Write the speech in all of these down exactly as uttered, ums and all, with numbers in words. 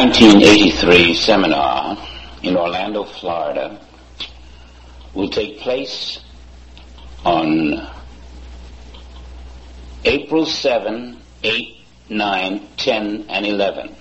nineteen eighty-three seminar in Orlando, Florida will take place on April seventh, eighth, ninth, tenth, and eleventh.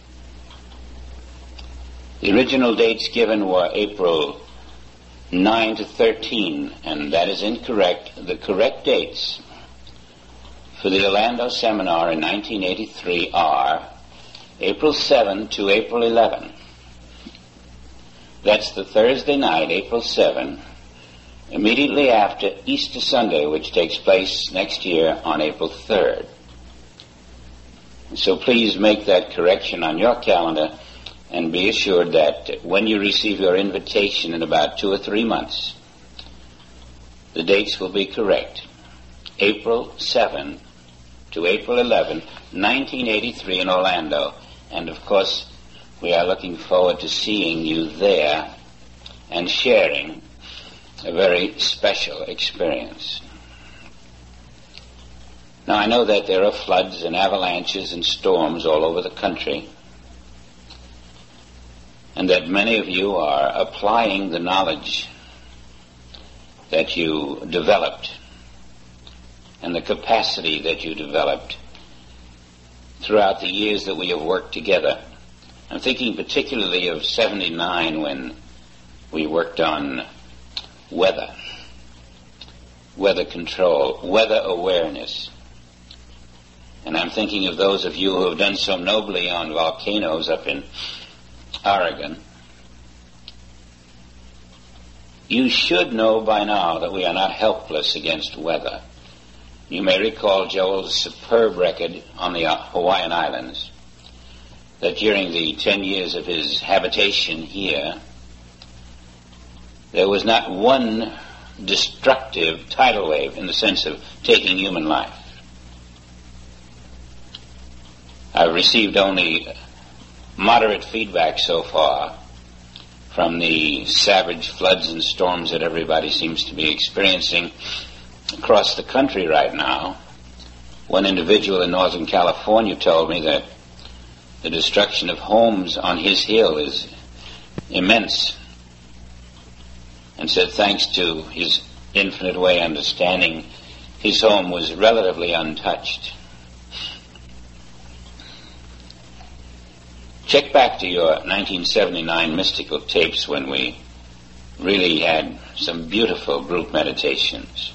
The original dates given were April ninth to thirteenth, and that is incorrect. The correct dates for the Orlando seminar in nineteen eighty-three are April seventh to April eleventh. That's the Thursday night, April seventh, immediately after Easter Sunday, which takes place next year on April third. So please make that correction on your calendar and be assured that when you receive your invitation in about two or three months, the dates will be correct. April seventh to April eleventh, nineteen eighty-three in Orlando. And of course, we are looking forward to seeing you there and sharing a very special experience. Now, I know that there are floods and avalanches and storms all over the country, and that many of you are applying the knowledge that you developed and the capacity that you developed throughout the years that we have worked together. I'm thinking particularly of seventy-nine, when we worked on weather, weather control, weather awareness. And I'm thinking of those of you who have done so nobly on volcanoes up in Oregon. You should know by now that we are not helpless against weather. You may recall Joel's superb record on the Hawaiian Islands, that during the ten years of his habitation here, there was not one destructive tidal wave in the sense of taking human life. I've received only moderate feedback so far from the savage floods and storms that everybody seems to be experiencing across the country right now. One individual in Northern California told me that the destruction of homes on his hill is immense, and said thanks to his infinite way understanding, his home was relatively untouched. Check back to your nineteen seventy-nine mystical tapes when we really had some beautiful group meditations.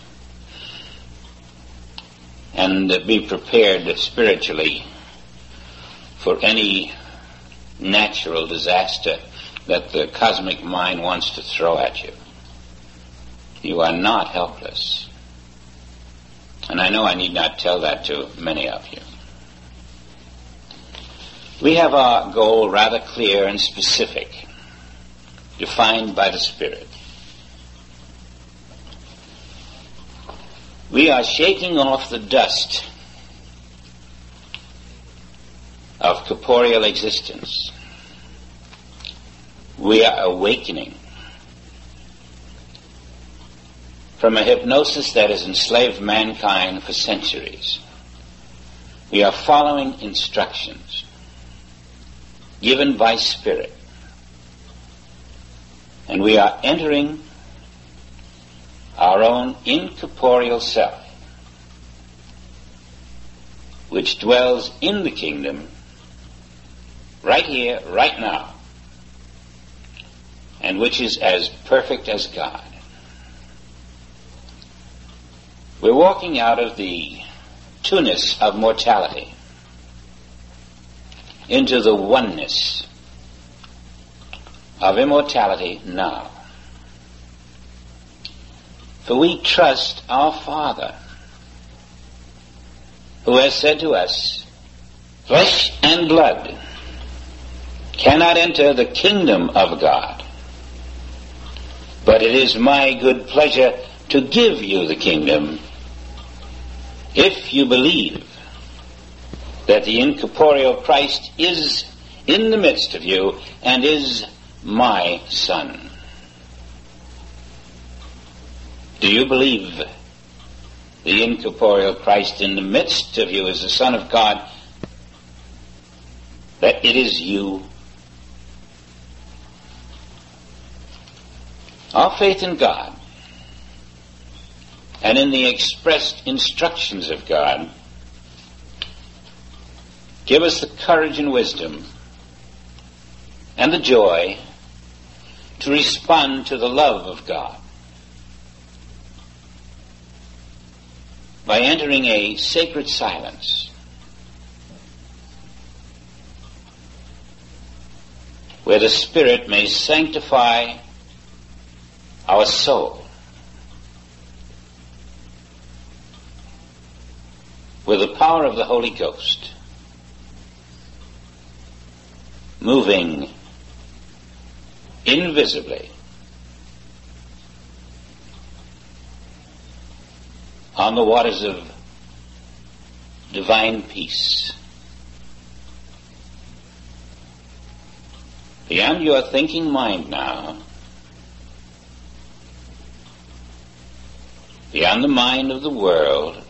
And be prepared spiritually for any natural disaster that the cosmic mind wants to throw at you. You are not helpless. And I know I need not tell that to many of you. We have our goal rather clear and specific, defined by the Spirit. We are shaking off the dust of corporeal existence. We are awakening from a hypnosis that has enslaved mankind for centuries. We are following instructions given by Spirit, and we are entering our own incorporeal self, which dwells in the kingdom right here, right now, and which is as perfect as God. We're walking out of the two-ness of mortality into the oneness of immortality now. For we trust our Father, who has said to us, flesh and blood cannot enter the kingdom of God, but it is my good pleasure to give you the kingdom if you believe that the incorporeal Christ is in the midst of you and is my Son. Do you believe the incorporeal Christ in the midst of you is the Son of God, that it is you Our faith in God and in the expressed instructions of God give us the courage and wisdom and the joy to respond to the love of God by entering a sacred silence where the Spirit may sanctify our soul with the power of the Holy Ghost, moving invisibly on the waters of divine peace. Beyond your thinking mind now, beyond the mind of the world,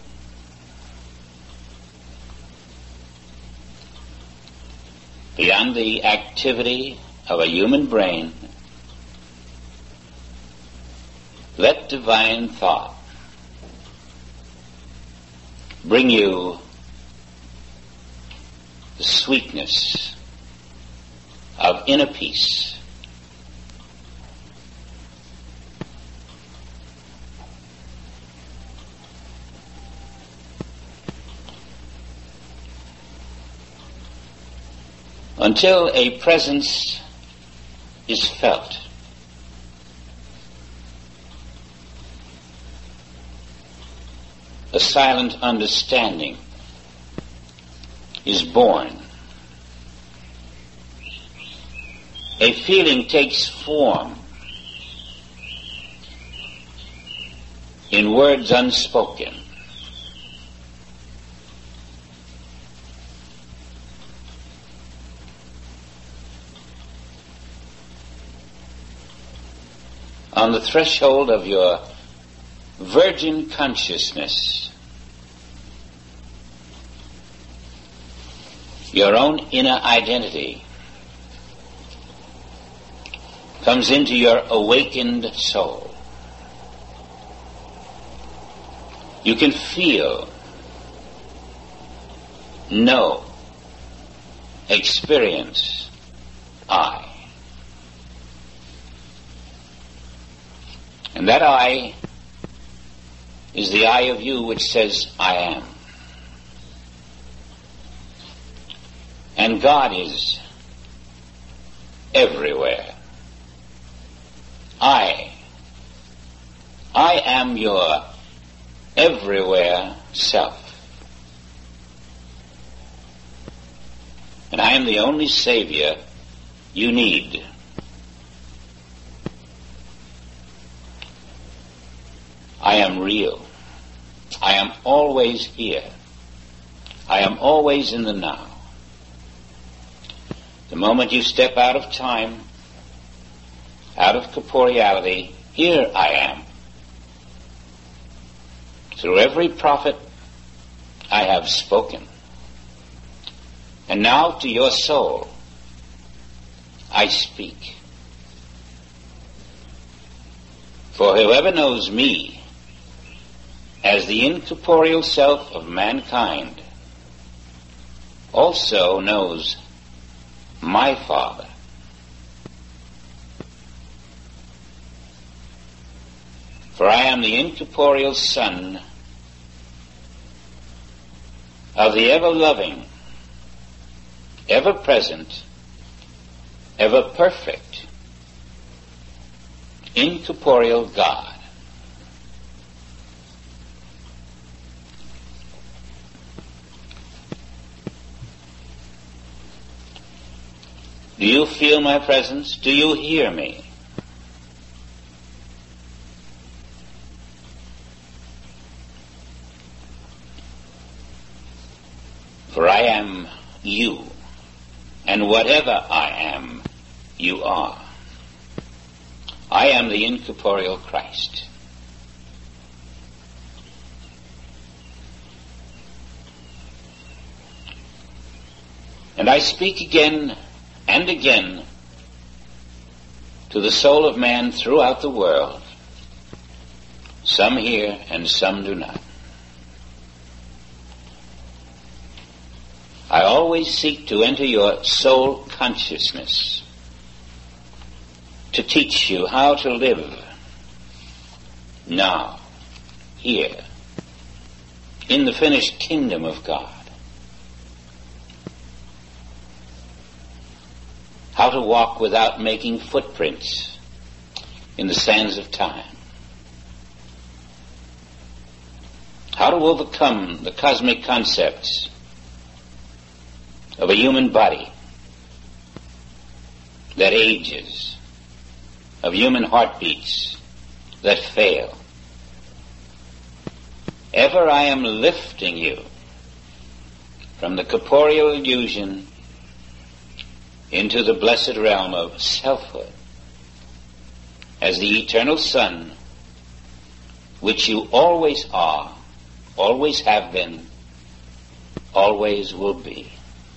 beyond the activity of a human brain, let divine thought bring you the sweetness of inner peace. Until a presence is felt, a silent understanding is born. A feeling takes form in words unspoken. On the threshold of your virgin consciousness, your own inner identity comes into your awakened soul. You can feel, know, experience I. And that I is the I of you which says, I am. And God is everywhere. I, I am your everywhere self. And I am the only Savior you need. I am real. I am always here. I am always in the now. The moment you step out of time, out of corporeality, here I am. Through every prophet I have spoken. And now to your soul I speak. For whoever knows me as the incorporeal self of mankind also knows my Father. For I am the incorporeal Son of the ever-loving, ever-present, ever-perfect, incorporeal God. Do you feel my presence? Do you hear me? For I am you, and whatever I am, you are. I am the incorporeal Christ. And I speak again and again to the soul of man throughout the world. Some hear and some do not. I always seek to enter your soul consciousness, to teach you how to live now, here, in the finished kingdom of God. How to walk without making footprints in the sands of time. How to overcome the cosmic concepts of a human body that ages, of human heartbeats that fail. Ever I am lifting you from the corporeal illusion into the blessed realm of selfhood as the eternal Son, which you always are, always have been, always will be.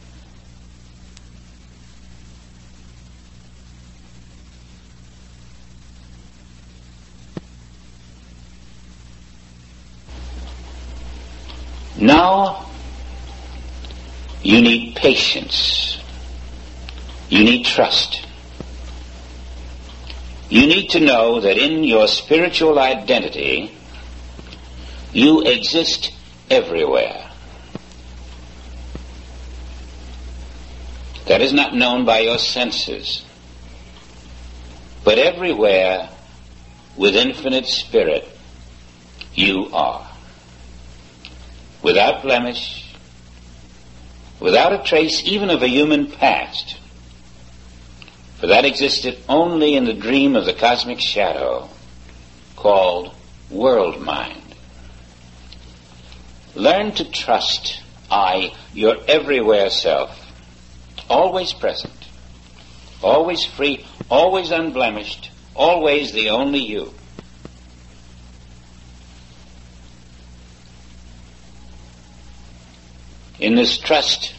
Now, you need patience. You need trust. You need to know that in your spiritual identity, you exist everywhere. That is not known by your senses, but everywhere with infinite spirit you are. Without blemish, without a trace even of a human past, for that existed only in the dream of the cosmic shadow called world mind. Learn to trust I, your everywhere self, always present, always free, always unblemished, always the only you. In this trust,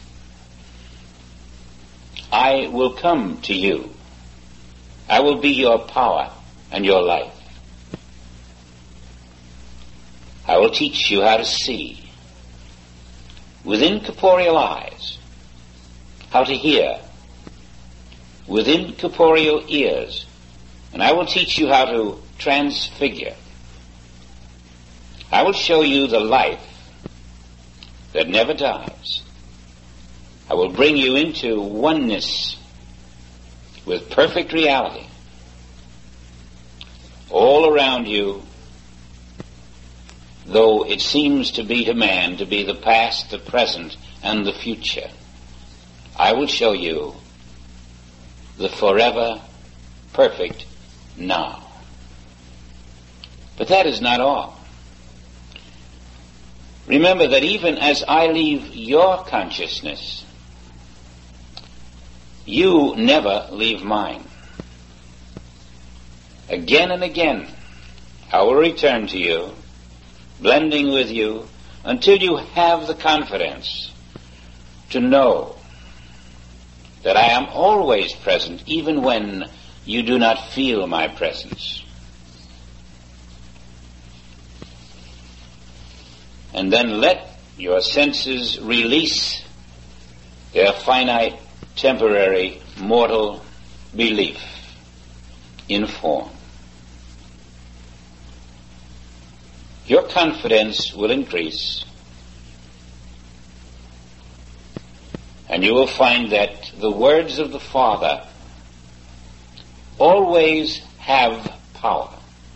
I will come to you. I will be your power and your life. I will teach you how to see with incorporeal eyes, how to hear with incorporeal ears, and I will teach you how to transfigure. I will show you the life that never dies. I will bring you into oneness with perfect reality. All around you, though it seems to be to man to be the past, the present, and the future, I will show you the forever perfect now. But that is not all. Remember that even as I leave your consciousness, you never leave mine. Again and again, I will return to you, blending with you, until you have the confidence to know that I am always present, even when you do not feel my presence. And then let your senses release their finite, temporary, mortal belief in form. Your confidence will increase, and you will find that the words of the Father always have power.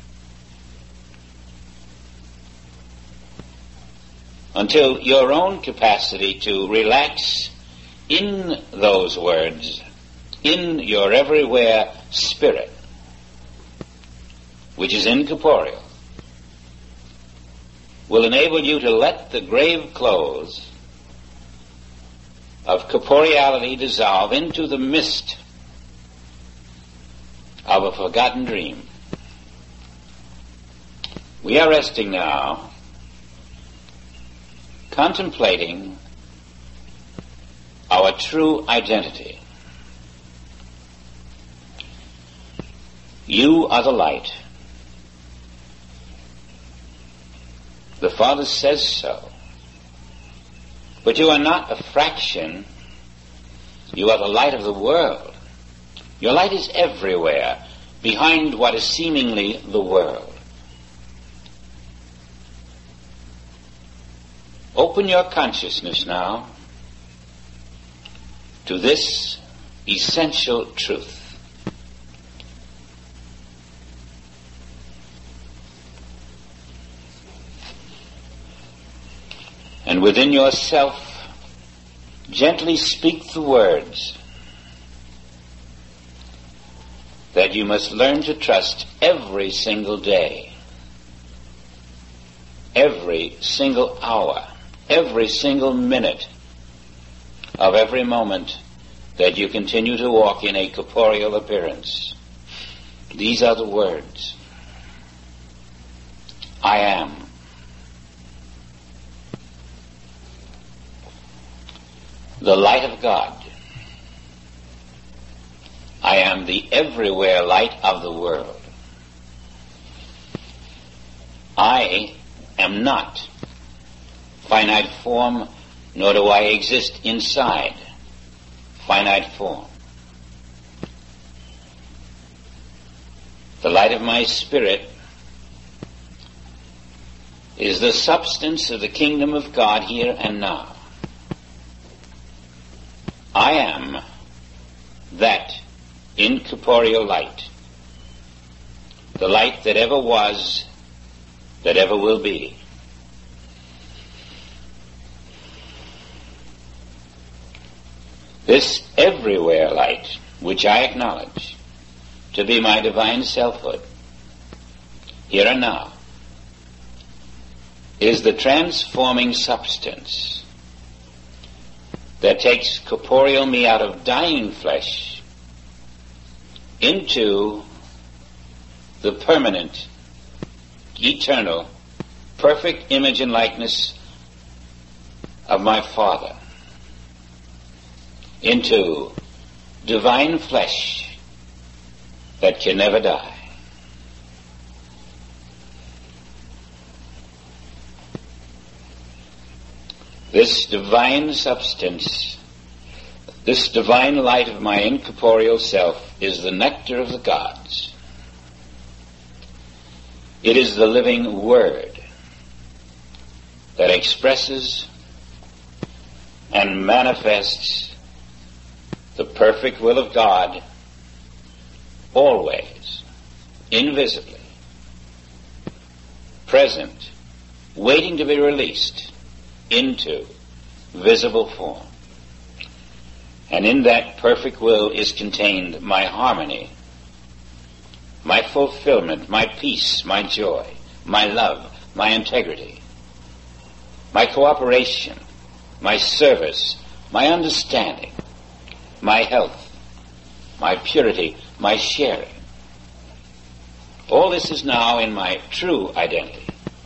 Until your own capacity to relax in those words, in your everywhere spirit, which is incorporeal, will enable you to let the grave clothes of corporeality dissolve into the mist of a forgotten dream. We are resting now, contemplating our true identity. You are the light. The Father says so. But you are not a fraction. You are the light of the world. Your light is everywhere, behind what is seemingly the world. Open your consciousness now to this essential truth. And within yourself, gently speak the words that you must learn to trust every single day, every single hour, every single minute of every moment that you continue to walk in a corporeal appearance. These are the words. I am. The light of God. I am the everywhere light of the world. I am not finite form, nor do I exist inside finite form. The light of my spirit is the substance of the kingdom of God here and now. I am that incorporeal light, the light that ever was, that ever will be. This everywhere light, which I acknowledge to be my divine selfhood, here and now, is the transforming substance that takes corporeal me out of dying flesh into the permanent, eternal, perfect image and likeness of my Father, into divine flesh that can never die. This divine substance, this divine light of my incorporeal self is the nectar of the gods. It is the living word that expresses and manifests the perfect will of God always, invisibly, present, waiting to be released into visible form. And in that perfect will is contained my harmony, my fulfillment, my peace, my joy, my love, my integrity, my cooperation, my service, my understanding, my health, my purity, my sharing. All this is now in my true identity.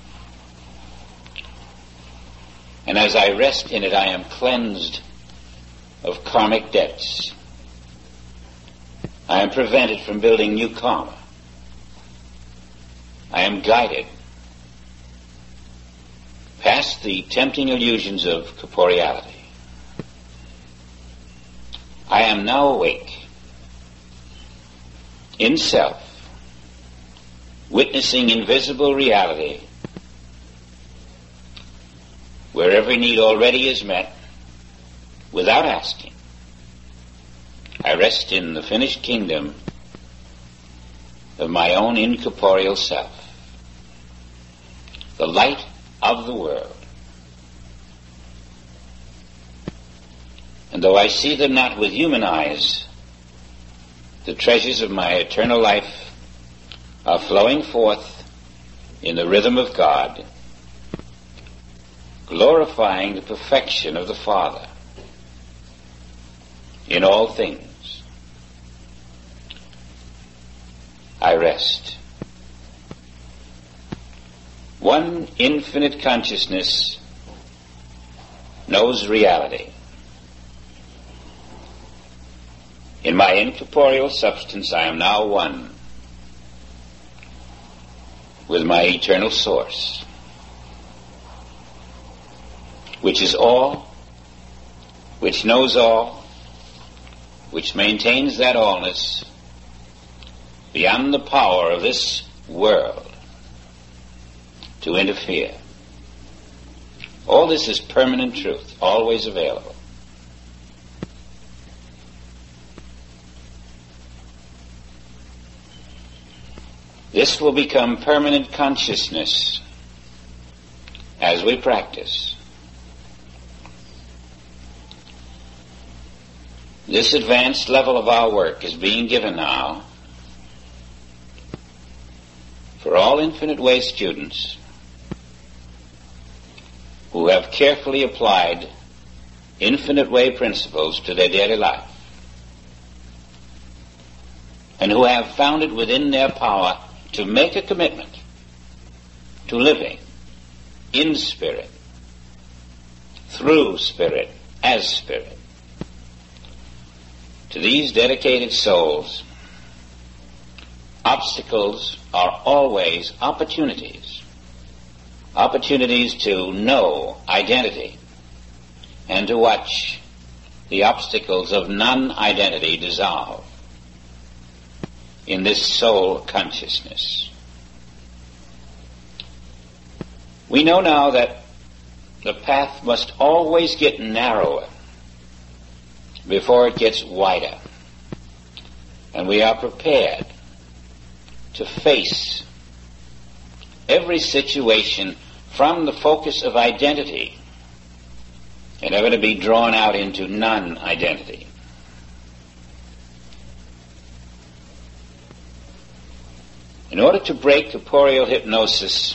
And as I rest in it, I am cleansed of karmic debts. I am prevented from building new karma. I am guided past the tempting illusions of corporeality. I am now awake in self, witnessing invisible reality, where every need already is met without asking. I rest in the finished kingdom of my own incorporeal self, the light of the world. And though I see them not with human eyes, the treasures of my eternal life are flowing forth in the rhythm of God, glorifying the perfection of the Father in all things. I rest. One infinite consciousness knows reality. In my incorporeal substance I am now one with my eternal source, which is all, which knows all, which maintains that allness beyond the power of this world to interfere. All this is permanent truth, always available. This will become permanent consciousness as we practice. This advanced level of our work is being given now for all Infinite Way students who have carefully applied Infinite Way principles to their daily life and who have found it within their power to make a commitment to living in spirit, through spirit, as spirit. To these dedicated souls, obstacles are always opportunities. Opportunities to know identity and to watch the obstacles of non-identity dissolve in this soul consciousness. We know now that the path must always get narrower before it gets wider, and we are prepared to face every situation from the focus of identity and are going to be drawn out into non-identity. In order to break corporeal hypnosis,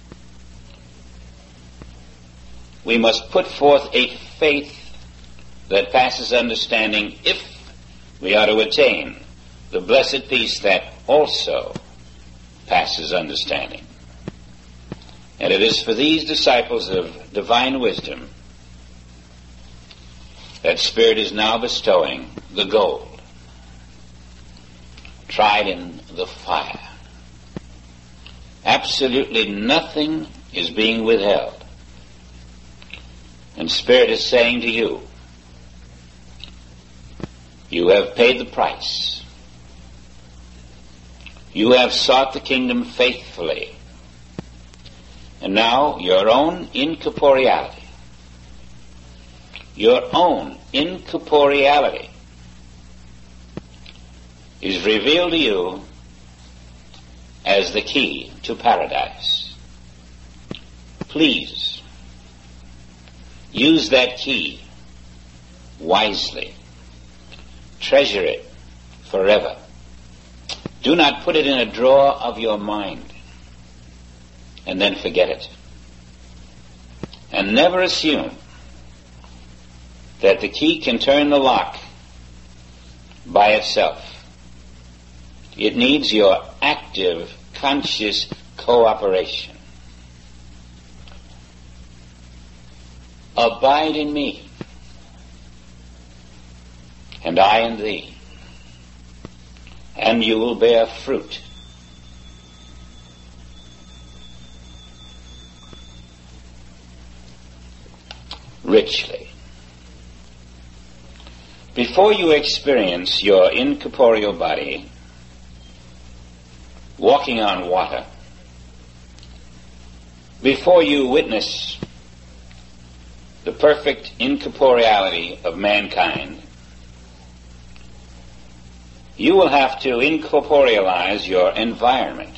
we must put forth a faith that passes understanding if we are to attain the blessed peace that also passes understanding. And it is for these disciples of divine wisdom that Spirit is now bestowing the gold, tried in the fire. Absolutely nothing is being withheld. And Spirit is saying to you, you have paid the price. You have sought the kingdom faithfully. And now your own incorporeality, your own incorporeality is revealed to you as the key to paradise. Please use that key wisely. Treasure it forever. Do not put it in a drawer of your mind and then forget it. And never assume that the key can turn the lock by itself. It needs your active, conscious cooperation. Abide in me, and I in thee, and you will bear fruit. Richly. Before you experience your incorporeal body walking on water, before you witness the perfect incorporeality of mankind, you will have to incorporealize your environment,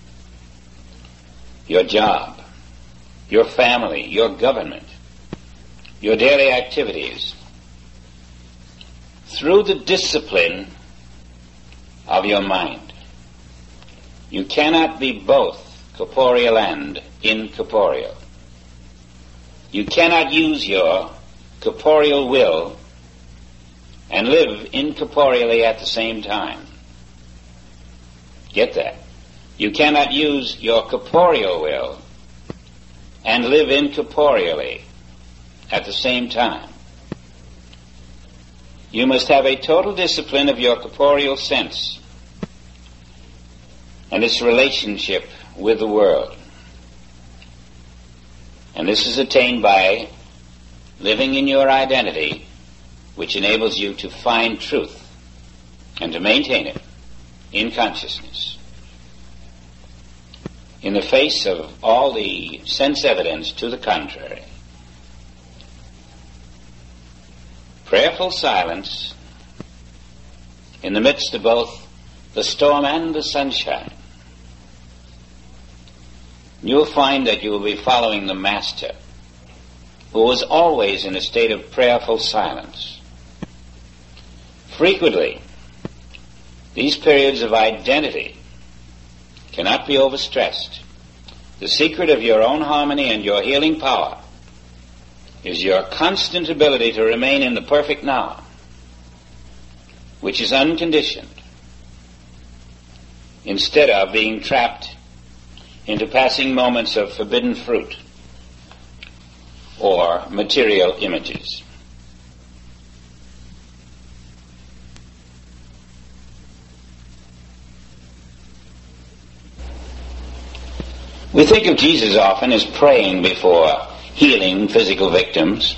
your job, your family, your government, your daily activities, through the discipline of your mind. You cannot be both corporeal and incorporeal. You cannot use your corporeal will and live incorporeally at the same time. Get that? You cannot use your corporeal will and live incorporeally at the same time. You must have a total discipline of your corporeal sense and its relationship with the world. And this is attained by living in your identity, which enables you to find truth and to maintain it in consciousness. In the face of all the sense evidence to the contrary, prayerful silence in the midst of both the storm and the sunshine, you'll find that you will be following the Master, who was always in a state of prayerful silence. Frequently, these periods of identity cannot be overstressed. The secret of your own harmony and your healing power is your constant ability to remain in the perfect now, which is unconditioned, instead of being trapped into passing moments of forbidden fruit or material images. We think of Jesus often as praying before healing physical victims,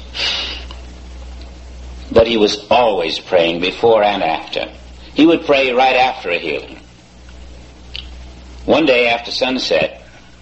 but he was always praying before and after. He would pray right after a healing. One day after sunset,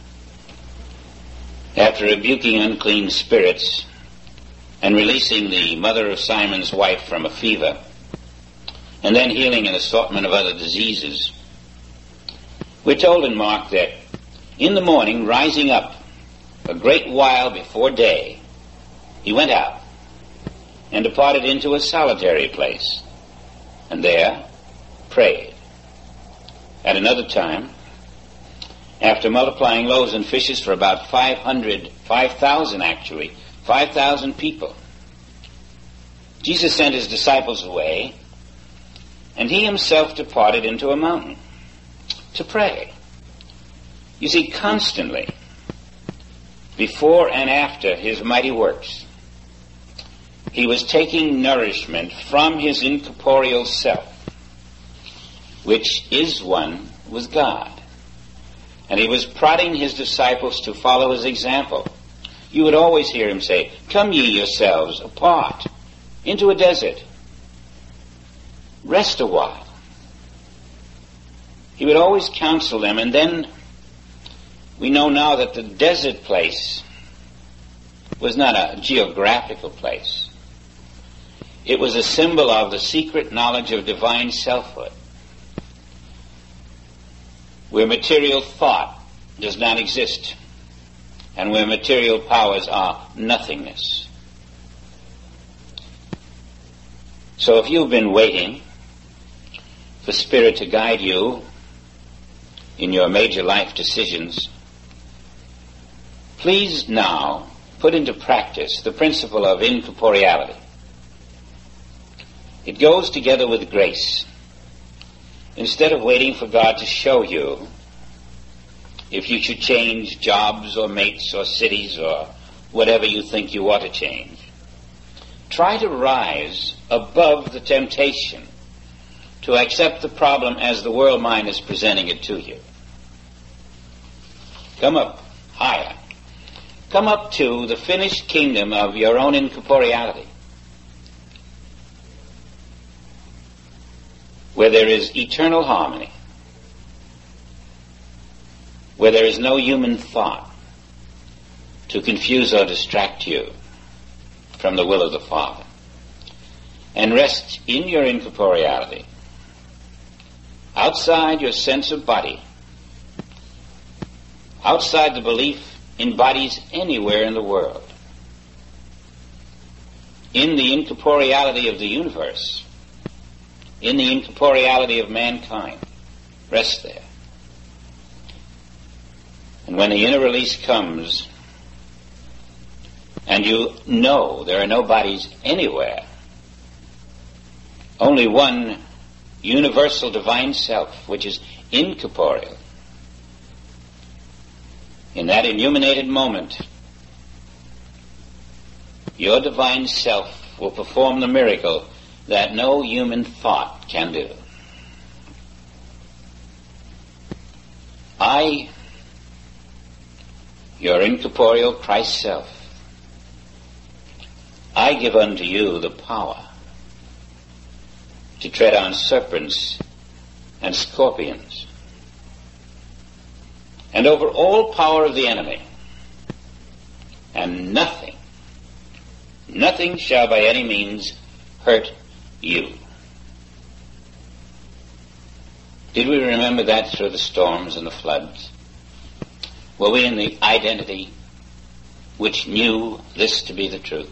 after rebuking unclean spirits and releasing the mother of Simon's wife from a fever, and then healing an assortment of other diseases, we're told in Mark that in the morning, rising up a great while before day, he went out and departed into a solitary place, and there prayed. At another time, after multiplying loaves and fishes for about five hundred, five thousand actually, five thousand people, Jesus sent his disciples away, and he himself departed into a mountain to pray. You see, constantly, before and after his mighty works, he was taking nourishment from his incorporeal self, which is one with God. And he was prodding his disciples to follow his example. You would always hear him say, "Come ye yourselves apart into a desert. Rest a while." He would always counsel them, and then we know now that the desert place was not a geographical place. It was a symbol of the secret knowledge of divine selfhood, where material thought does not exist, and where material powers are nothingness. So if you've been waiting for Spirit to guide you in your major life decisions, please now put into practice the principle of incorporeality. It goes together with grace. Instead of waiting for God to show you if you should change jobs or mates or cities or whatever you think you ought to change, try to rise above the temptation to accept the problem as the world mind is presenting it to you. Come up higher. Come up to the finished kingdom of your own incorporeality, where there is eternal harmony, where there is no human thought to confuse or distract you from the will of the Father, and rest in your incorporeality, outside your sense of body, outside the belief in bodies anywhere in the world, in the incorporeality of the universe, in the incorporeality of mankind. Rest there. And when the inner release comes, and you know there are no bodies anywhere, only one universal divine self, which is incorporeal, in that illuminated moment, your divine self will perform the miracle that no human thought can do. I your incorporeal Christ self, I give unto you the power to tread on serpents and scorpions, and over all power of the enemy, and nothing, nothing shall by any means hurt you. Did we remember that through the storms and the floods? Were we in the identity which knew this to be the truth?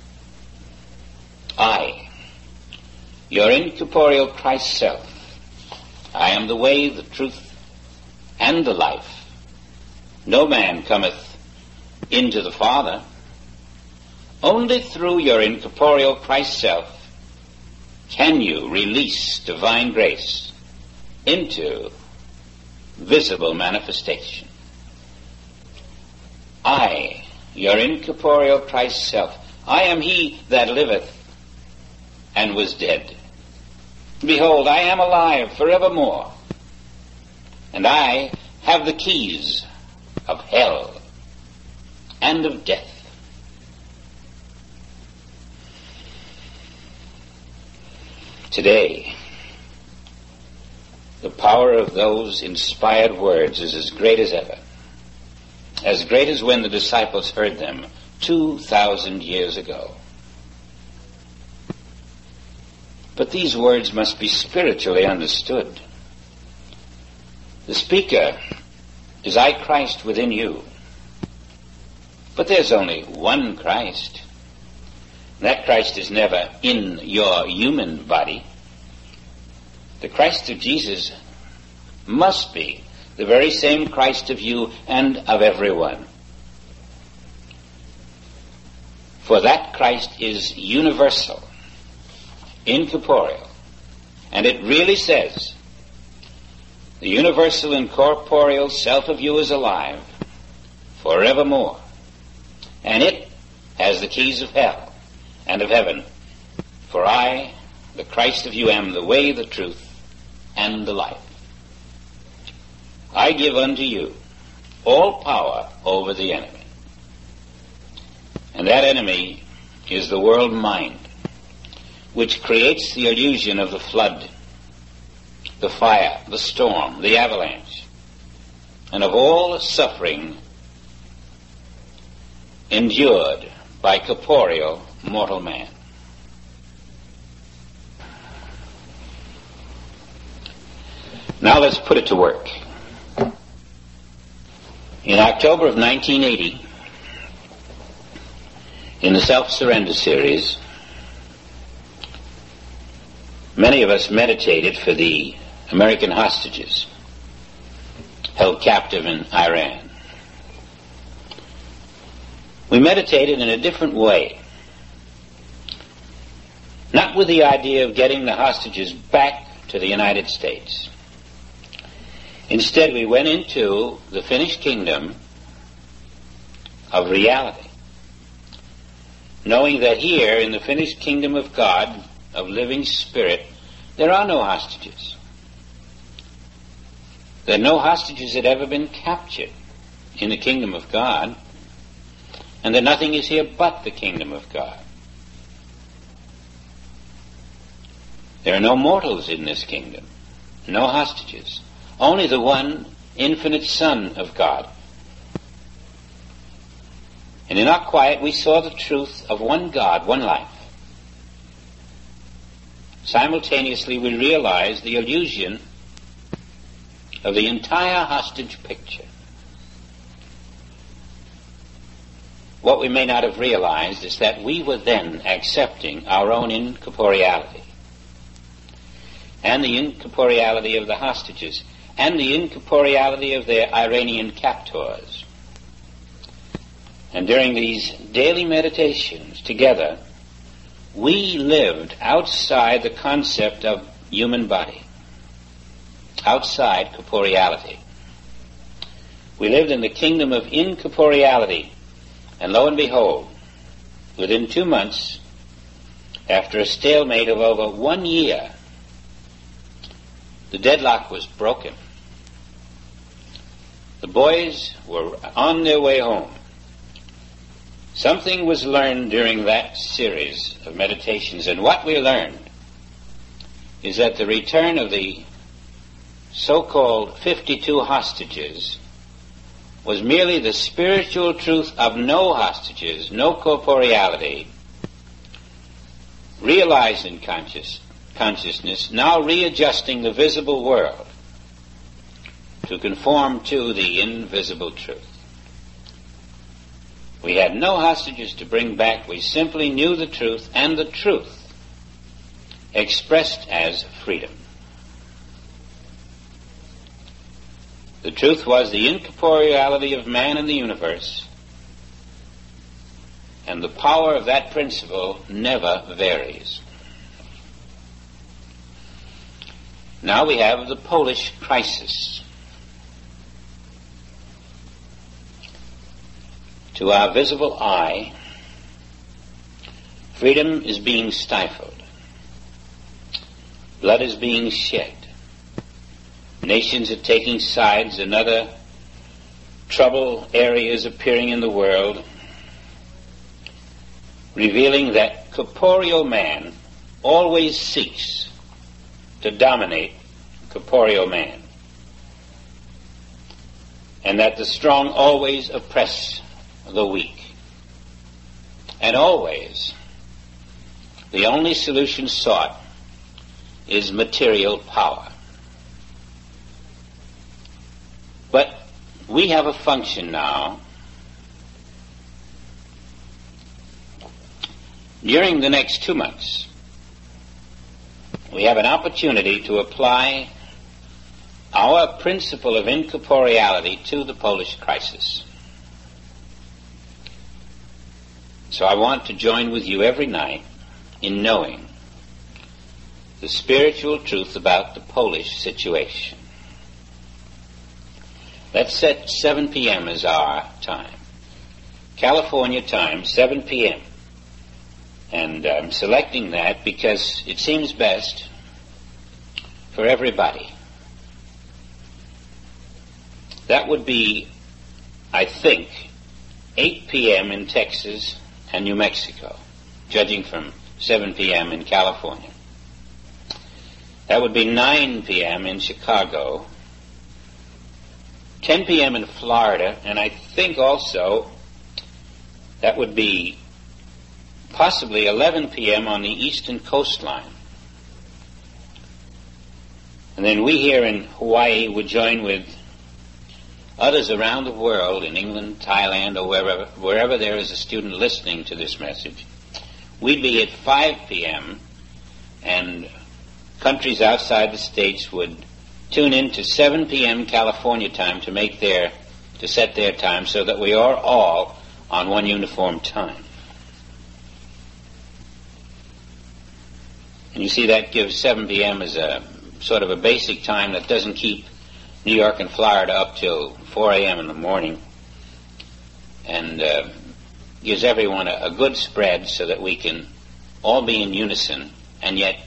I, your incorporeal Christ self, I am the way, the truth, and the life. No man cometh into the Father. Only through your incorporeal Christ self can you release divine grace into visible manifestation. I, your incorporeal Christ self, I am he that liveth and was dead. Behold, I am alive forevermore, and I have the keys of hell and of death. Today, the power of those inspired words is as great as ever, as great as when the disciples heard them two thousand years ago. But these words must be spiritually understood. The speaker is I, Christ, within you. But there's only one Christ. That Christ is never in your human body. The Christ of Jesus must be the very same Christ of you and of everyone. For that Christ is universal, incorporeal, and it really says, the universal incorporeal self of you is alive forevermore, and it has the keys of hell and of heaven. For I, the Christ of you, am the way, the truth, and the life. I give unto you all power over the enemy. And that enemy is the world mind, which creates the illusion of the flood, the fire, the storm, the avalanche, and of all the suffering endured by corporeal mortal man. Now let's put it to work. In October of nineteen eighty, in the Self-Surrender series, many of us meditated for the American hostages held captive in Iran. We meditated in a different way, not with the idea of getting the hostages back to the United States. Instead, we went into the finished kingdom of reality, knowing that here in the finished kingdom of God, of living spirit, there are no hostages. There are no hostages that have ever been captured in the kingdom of God, and that nothing is here but the kingdom of God. There are no mortals in this kingdom, no hostages, only the one infinite Son of God. And in our quiet we saw the truth of one God, one life. Simultaneously we realized the illusion of the entire hostage picture. What we may not have realized is that we were then accepting our own incorporeality, and the incorporeality of the hostages, and the incorporeality of their Iranian captors. And during these daily meditations together, we lived outside the concept of human body, outside corporeality. We lived in the kingdom of incorporeality, and lo and behold, within two months, after a stalemate of over one year, the deadlock was broken. The boys were on their way home. Something was learned during that series of meditations, and what we learned is that the return of the so-called fifty-two hostages was merely the spiritual truth of no hostages, no corporeality, realized in conscious, consciousness, now readjusting the visible world to conform to the invisible truth. We had no hostages to bring back. We simply knew the truth, and the truth expressed as freedom. The truth was the incorporeality of man in the universe, and the power of that principle never varies. Now we have the Polish crisis. To our visible eye, freedom is being stifled. Blood is being shed. Nations are taking sides, and other trouble areas appearing in the world, revealing that corporeal man always seeks to dominate corporeal man, and that the strong always oppress the weak. And always, the only solution sought is material power. But we have a function now. During the next two months, we have an opportunity to apply our principle of incorporeality to the Polish crisis. So I want to join with you every night in knowing the spiritual truth about the Polish situation. Let's set seven p.m. as our time. California time, seven p.m. And I'm selecting that because it seems best for everybody. That would be, I think, eight p.m. in Texas and New Mexico, judging from seven p.m. in California. That would be nine p.m. in Chicago, ten p.m. in Florida, and I think also that would be possibly eleven p.m. on the eastern coastline. And then we here in Hawaii would join with others around the world, in England, Thailand, or wherever, wherever there is a student listening to this message. We'd be at five p.m., and countries outside the States would tune in to seven p.m. California time to make their, to set their time, so that we are all on one uniform time. And you see, that gives seven p.m. as a sort of a basic time that doesn't keep New York and Florida up till four a.m. in the morning, and uh, gives everyone a, a good spread so that we can all be in unison and yet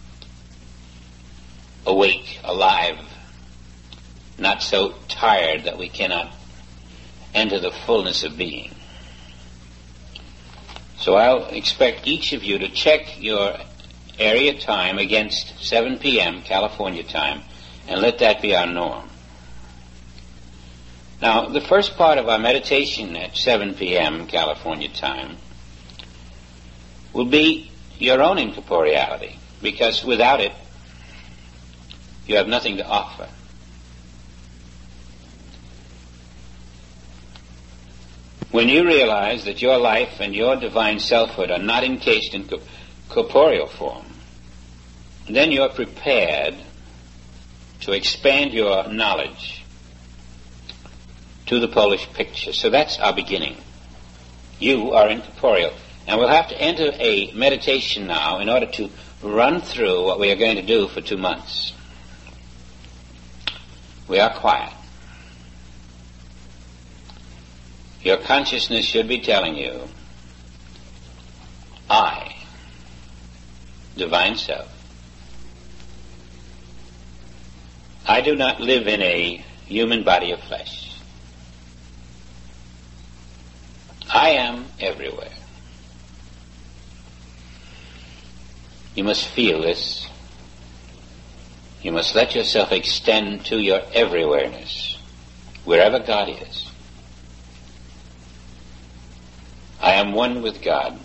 awake, alive, not so tired that we cannot enter the fullness of being. So I'll expect each of you to check your area time against seven p.m. California time, and let that be our norm. Now, the first part of our meditation at seven p.m. California time will be your own incorporeality, because without it, you have nothing to offer. When you realize that your life and your divine selfhood are not encased in co- corporeal form, then you're prepared to expand your knowledge to the Polish picture. So that's our beginning. You are incorporeal. And we'll have to enter a meditation now in order to run through what we are going to do for two months. We are quiet. Your consciousness should be telling you, I, divine self, I do not live in a human body of flesh. I am everywhere. You must feel this. You must let yourself extend to your everywhereness, wherever God is. I am one with God.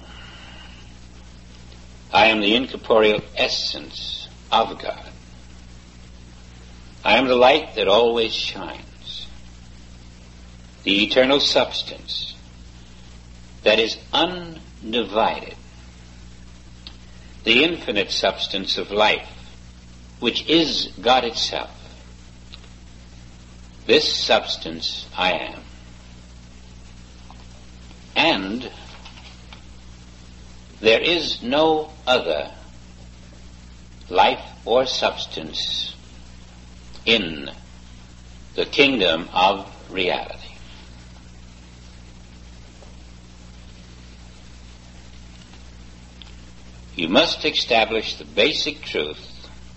I am the incorporeal essence of God. I am the light that always shines, the eternal substance that is undivided, the infinite substance of life, which is God itself. This substance I am. And there is no other life or substance in the kingdom of reality. You must establish the basic truth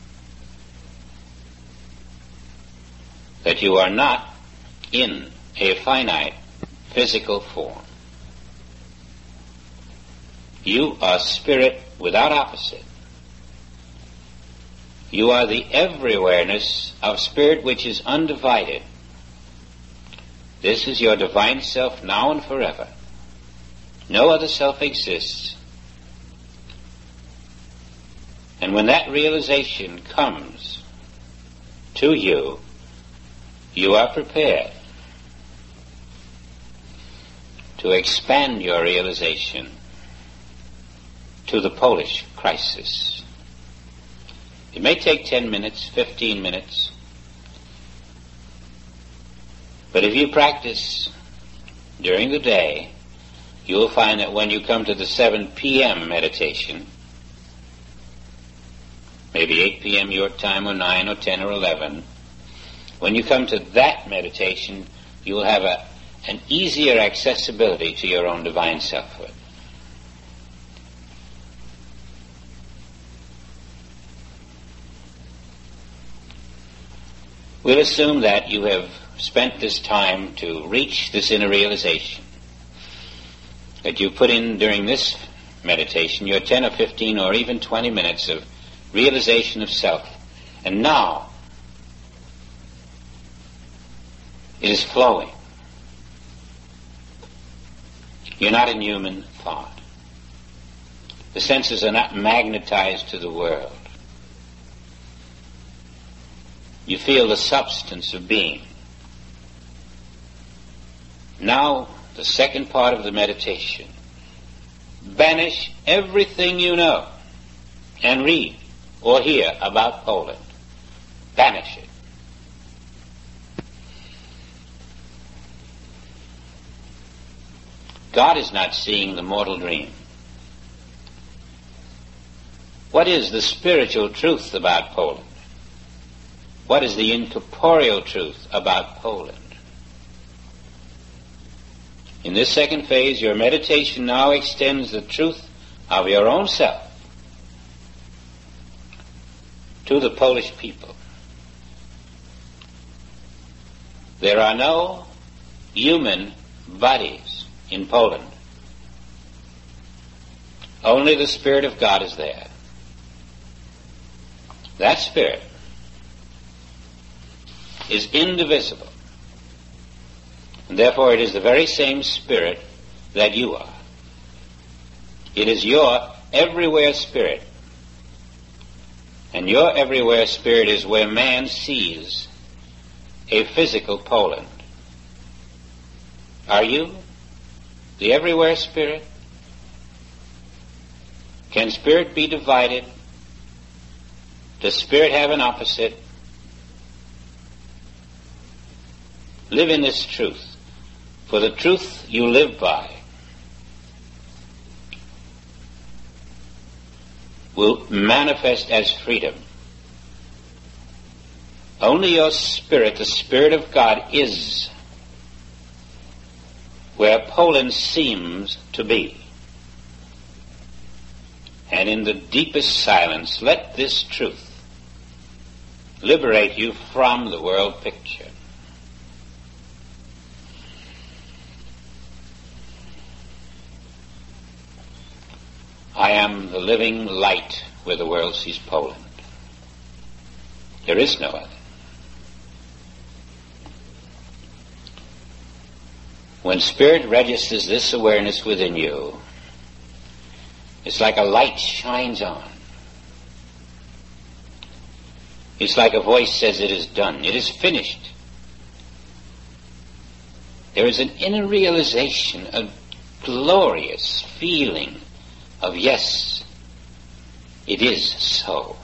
that you are not in a finite physical form. You are spirit without opposite. You are the everywhereness of spirit which is undivided. This is your divine self now and forever. No other self exists. And when that realization comes to you, you are prepared to expand your realization to the Polish crisis. It may take ten minutes, fifteen minutes, but if you practice during the day, you will find that when you come to the seven p.m. meditation, maybe eight p.m. your time, or nine, or ten, or eleven, when you come to that meditation, you will have a, an easier accessibility to your own divine selfhood. We'll assume that you have spent this time to reach this inner realization, that you put in during this meditation your ten or fifteen or even twenty minutes of realization of self. And now it is flowing. You're not in human thought. The senses are not magnetized to the world. You feel the substance of being. Now, the second part of the meditation. Banish everything you know and read or hear about Poland. Banish it. God is not seeing the mortal dream. What is the spiritual truth about Poland? What is the incorporeal truth about Poland? In this second phase, your meditation now extends the truth of your own self to the Polish people. There are no human bodies in Poland. Only the Spirit of God is there. That Spirit is indivisible. And therefore it is the very same Spirit that you are. It is your everywhere Spirit. And your everywhere Spirit is where man sees a physical Poland. Are you the everywhere Spirit? Can Spirit be divided? Does Spirit have an opposite? Live in this truth, for the truth you live by will manifest as freedom. Only your spirit, the Spirit of God, is where Poland seems to be. And in the deepest silence, let this truth liberate you from the world picture. I am the living light where the world sees Poland. There is no other. When Spirit registers this awareness within you, it's like a light shines on. It's like a voice says, it is done. It is finished. There is an inner realization, a glorious feeling of yes, it is so.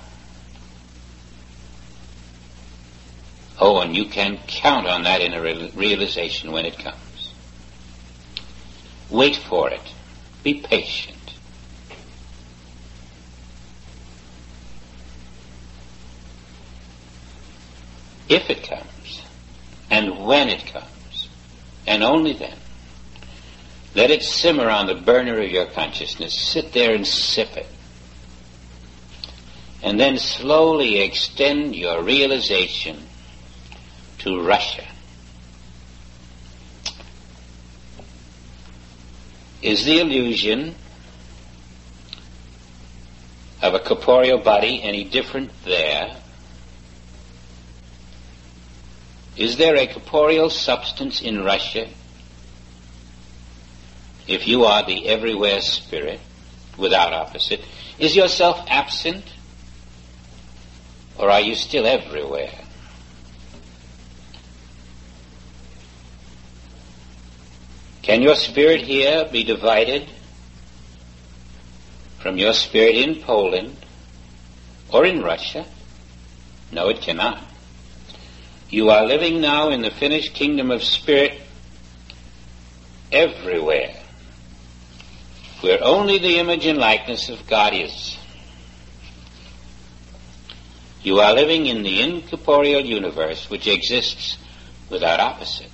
Oh, and you can count on that inner realization when it comes. Wait for it. Be patient. If it comes, and when it comes, and only then, let it simmer on the burner of your consciousness. Sit there and sip it. And then slowly extend your realization to Russia. Is the illusion of a corporeal body any different there? Is there a corporeal substance in Russia? If you are the everywhere spirit, without opposite, is yourself absent? Or are you still everywhere? Can your spirit here be divided from your spirit in Poland or in Russia? No, it cannot. You are living now in the finished kingdom of spirit everywhere, where only the image and likeness of God is. You are living in the incorporeal universe which exists without opposite,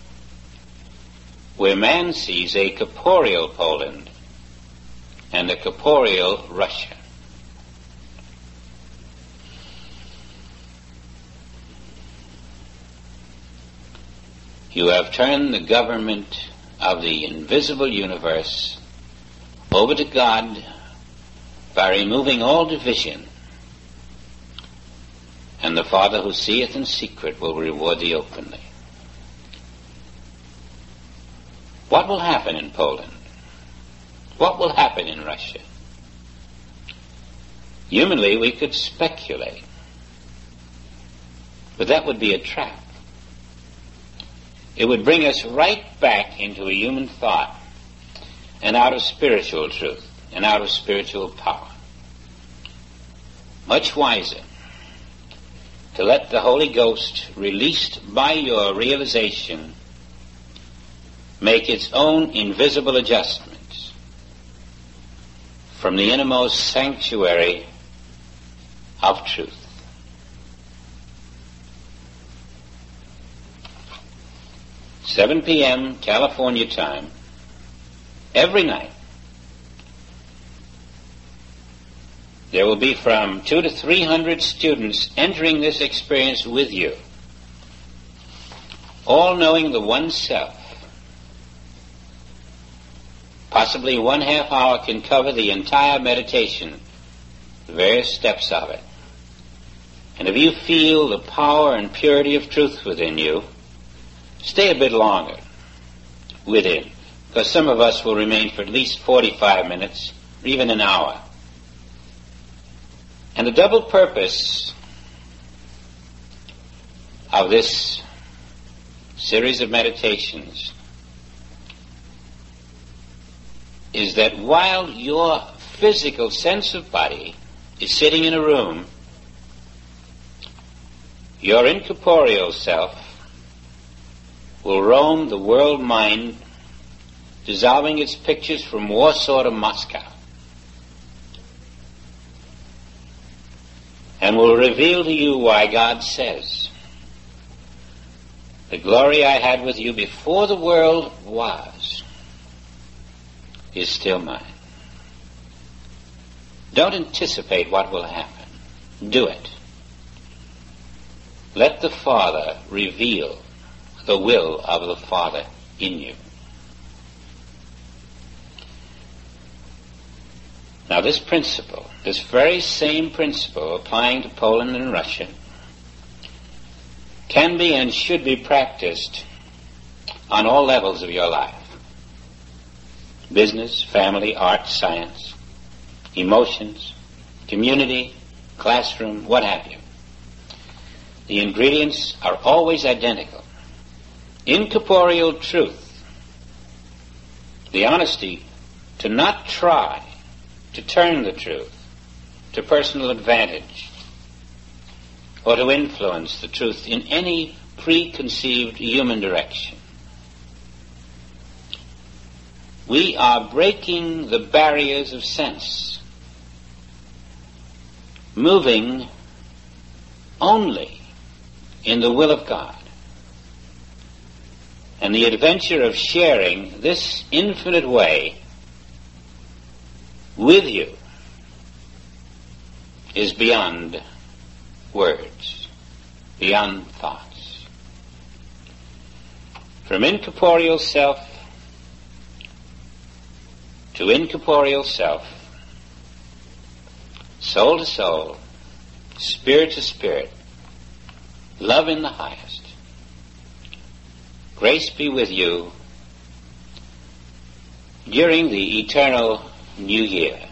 where man sees a corporeal Poland and a corporeal Russia. You have turned the government of the invisible universe over to God by removing all division, and the Father who seeth in secret will reward thee openly. What will happen in Poland? What will happen in Russia? Humanly, we could speculate, but that would be a trap. It would bring us right back into a human thought and out of spiritual truth and out of spiritual power. Much wiser to let the Holy Ghost, released by your realization, make its own invisible adjustments from the innermost sanctuary of truth. seven p.m. California time, every night, there will be from two to three hundred students entering this experience with you, all knowing the one self. Possibly one half hour can cover the entire meditation, the various steps of it. And if you feel the power and purity of truth within you, stay a bit longer within, because some of us will remain for at least forty-five minutes, or even an hour. And the double purpose of this series of meditations is that while your physical sense of body is sitting in a room, your incorporeal self will roam the world mind, dissolving its pictures from Warsaw to Moscow, and will reveal to you why God says, the glory I had with you before the world was is still mine. Don't anticipate what will happen. Do it. Let the Father reveal the will of the Father in you. Now this principle, this very same principle applying to Poland and Russia, can be and should be practiced on all levels of your life. Business, family, art, science, emotions, community, classroom, what have you. The ingredients are always identical. Incorporeal truth, the honesty to not try to turn the truth to personal advantage or to influence the truth in any preconceived human direction. We are breaking the barriers of sense, moving only in the will of God. And the adventure of sharing this infinite way with you is beyond words, beyond thoughts. From incorporeal self to incorporeal self, soul to soul, spirit to spirit, love in the highest. Grace be with you during the eternal new year.